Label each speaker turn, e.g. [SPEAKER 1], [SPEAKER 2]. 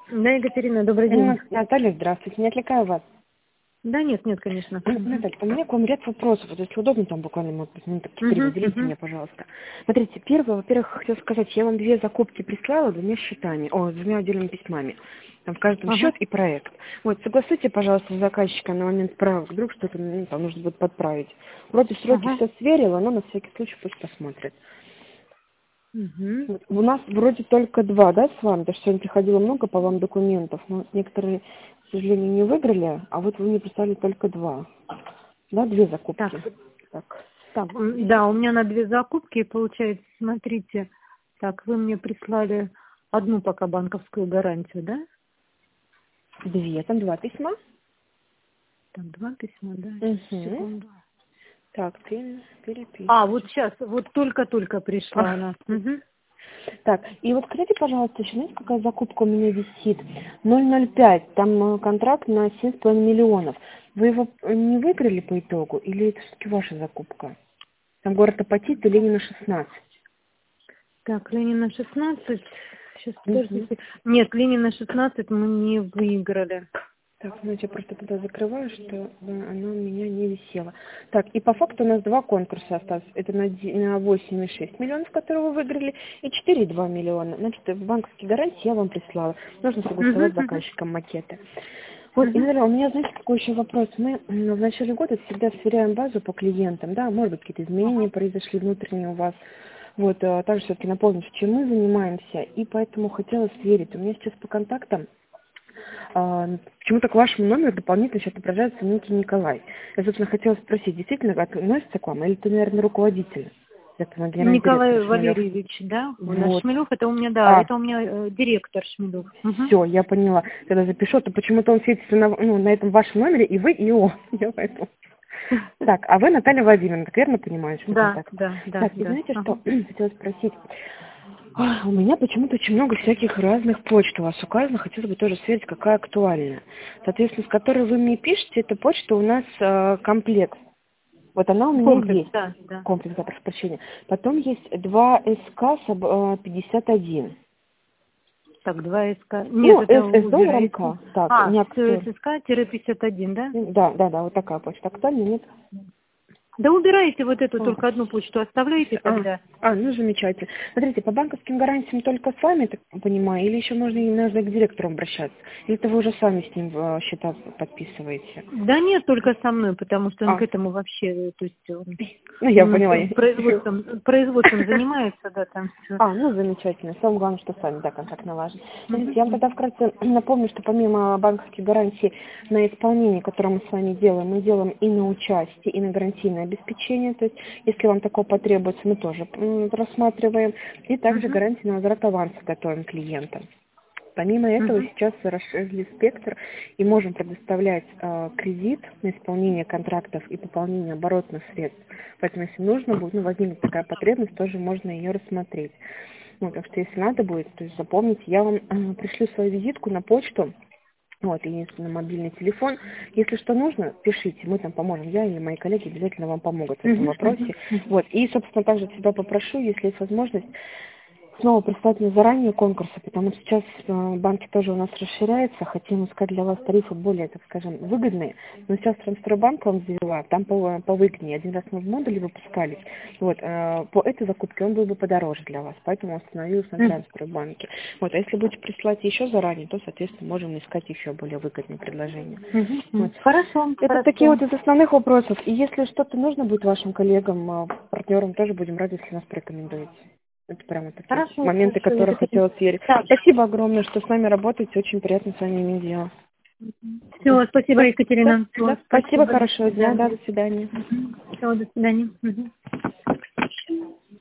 [SPEAKER 1] Да, Екатерина, добрый день.
[SPEAKER 2] Наталья, здравствуйте. Не отвлекаю вас.
[SPEAKER 1] Да, нет, конечно.
[SPEAKER 2] Наталья, у меня к вам ряд вопросов. Вот если удобно, там буквально, может быть, минуток 4 выделите мне, пожалуйста. Смотрите, первое, во-первых, хотел сказать, я вам две закупки прислала двумя счетами, двумя отдельными письмами. Там в каждом счет и проект. Вот, согласуйте, пожалуйста, с заказчиком на момент справок, вдруг что-то там нужно будет подправить. Вроде сроки все сверила, но на всякий случай пусть посмотрит. Вот, у нас вроде только два, да, с вами? Потому что сегодня приходило много по вам документов, но некоторые, к сожалению, не выиграли, а вот вы мне прислали только два. Да, две закупки. Так.
[SPEAKER 1] Да, у меня на две закупки, получается, смотрите, так, вы мне прислали одну пока банковскую гарантию, да?
[SPEAKER 2] Две, там два письма.
[SPEAKER 1] Там два письма, да, секунду.
[SPEAKER 2] Так, ты перепишешь.
[SPEAKER 1] Вот сейчас, вот только-только пришла она.
[SPEAKER 2] Так, и вот скажите, пожалуйста, еще знаете, какая закупка у меня висит? 005, там контракт на 7,5 миллионов. Вы его не выиграли по итогу, или это все-таки ваша закупка? Там город Апатит и Ленина 16.
[SPEAKER 1] Так, Ленина 16. Сейчас, подождите. Нет, Ленина 16 мы не выиграли.
[SPEAKER 2] Так, значит, я просто туда закрываю, что она у меня не висела. Так, и по факту у нас два конкурса осталось. Это на 8,6 миллионов, которые вы выиграли, и 4,2 миллиона. Значит, в банковские гарантии я вам прислала. Нужно согласовать с заказчиком макеты. Вот, и, наверное, у меня, знаете, какой еще вопрос? Мы в начале года всегда сверяем базу по клиентам, да, может быть, какие-то изменения произошли внутренние у вас. Вот, также все-таки напомню, чем мы занимаемся, и поэтому хотела сверить. У меня сейчас по контактам почему-то к вашему номеру дополнительно сейчас отображается некий Николай. Я, собственно, хотела спросить, действительно относится к вам, или ты, наверное, руководитель?
[SPEAKER 1] Николай Валерьевич, да? Вот. Шмелев, это у меня, да, это у меня директор Шмелев.
[SPEAKER 2] Все, я поняла. Когда запишу, то почему-то он светится на этом вашем номере, и вы, и он. Я поэтому. Так, а вы Наталья Владимировна, так верно понимаю, что
[SPEAKER 1] да,
[SPEAKER 2] так?
[SPEAKER 1] да.
[SPEAKER 2] Так, и знаете, что хотела спросить? У меня почему-то очень много всяких разных почт у вас указано. Хотела бы тоже сверить, какая актуальная. Соответственно, с которой вы мне пишете, эта почта у нас комплект. Вот она у меня есть.
[SPEAKER 1] Да.
[SPEAKER 2] Комплекс, да, прошу прощения. Потом есть 2СК 51.
[SPEAKER 1] Так, 2СК. Нет, это
[SPEAKER 2] СС доллар МК. Так, не актуально.
[SPEAKER 1] ССК-51, да?
[SPEAKER 2] Да, вот такая почта. Актуальна, нет?
[SPEAKER 1] Да убирайте вот эту, только одну почту оставляйте тогда.
[SPEAKER 2] Ну замечательно. Смотрите, по банковским гарантиям только с вами, так понимаю, или еще можно и к директору обращаться? Или это вы уже сами с ним счета подписываете?
[SPEAKER 1] Да нет, только со мной, потому что он к этому вообще, то есть он
[SPEAKER 2] я поняла.
[SPEAKER 1] Производством занимается, да, там все.
[SPEAKER 2] Замечательно. Самое главное, что сами, да, контакт налажен. Смотрите, я вам тогда вкратце напомню, что помимо банковских гарантий на исполнение, которое мы с вами делаем, мы делаем и на участие, и на гарантийное обеспечение. То есть, если вам такое потребуется, мы тоже рассматриваем. И также гарантии на возврат аванса готовим клиентам. Помимо этого, сейчас расширили спектр и можем предоставлять кредит на исполнение контрактов и пополнение оборотных средств. Поэтому, если нужно будет, возникнет такая потребность, тоже можно ее рассмотреть. Так что, если надо будет, то есть запомните, я вам пришлю свою визитку на почту. И на мобильный телефон. Если что нужно, пишите, мы там поможем. Я или мои коллеги обязательно вам помогут в этом вопросе. И, собственно, также тебя попрошу, если есть возможность, снова прислать мне заранее конкурсы, потому что сейчас банки тоже у нас расширяются, хотим искать для вас тарифы более, так скажем, выгодные. Но сейчас Трансфербанк вам ввела, там повыгоднее. Один раз мы в модуле выпускались. По этой закупке он был бы подороже для вас, поэтому остановилась на Трансфербанке. А если будете присылать еще заранее, то, соответственно, можем искать еще более выгодные предложения.
[SPEAKER 1] Хорошо.
[SPEAKER 2] Это такие из основных вопросов. И если что-то нужно будет вашим коллегам, партнерам, тоже будем рады, если нас порекомендуете. Это прямо такие моменты, которые хотела сверить. Спасибо огромное, что с нами работаете. Очень приятно с вами иметь дело.
[SPEAKER 1] Все, спасибо, Екатерина.
[SPEAKER 2] Спасибо, хорошего дня. До свидания.
[SPEAKER 1] Все, до свидания.